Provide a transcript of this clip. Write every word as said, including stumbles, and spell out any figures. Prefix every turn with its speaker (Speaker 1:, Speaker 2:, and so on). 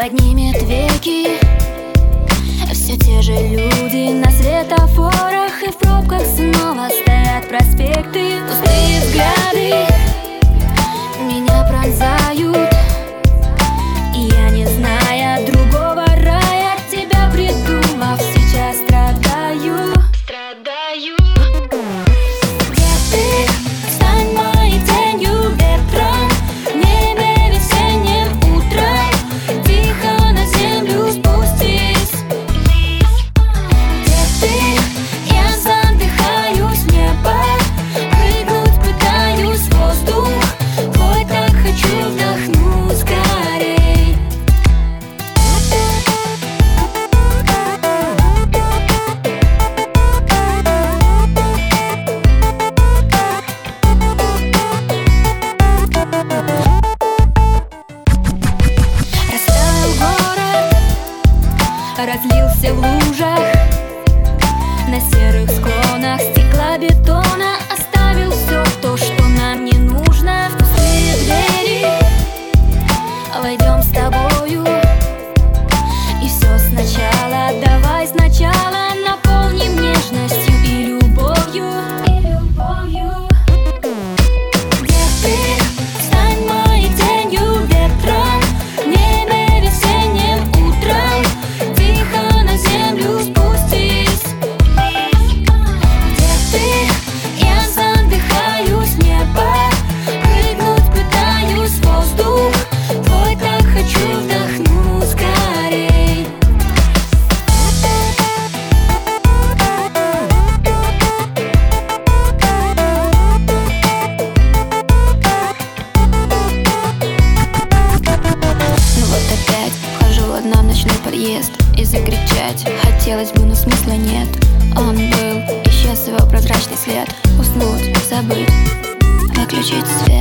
Speaker 1: поднимет веки. Все те же люди на светофорах, и в пробках снова стоят проспекты. Пустые взгляды меня пронзают, и я, не зная другого рая, тебя придумав, сейчас страдаю. Страдаю. Где ты? Стань моей тенью ветром, в небе весенним утром. Тихо на землю спустись. Где ты? Я задыхаюсь в небо, прыгнуть пытаюсь в воздух. Твой так хочу вдохнуть скорей. Растаял город, разлился в лужах, на серых склонах стеклобетона. Оставил все то, что нам не нужно. В пустые двери войдем с тобою, и все сначала. Давай сначала наполним нежностью и любовью. И любовью. Где ты? Стань моей тенью ветром, в небе весенним утром. Тихо на землю спустись. Где ты? Я задыхаюсь в небо, прыгнуть пытаюсь в воздух. Твой так хочу вдохнуть скорей. Ну вот опять вхожу одна в ночной подъезд, и закричать хотелось бы, но смысла нет. Он был, исчез его прозрачный след. Уснуть, забыть, выключить свет.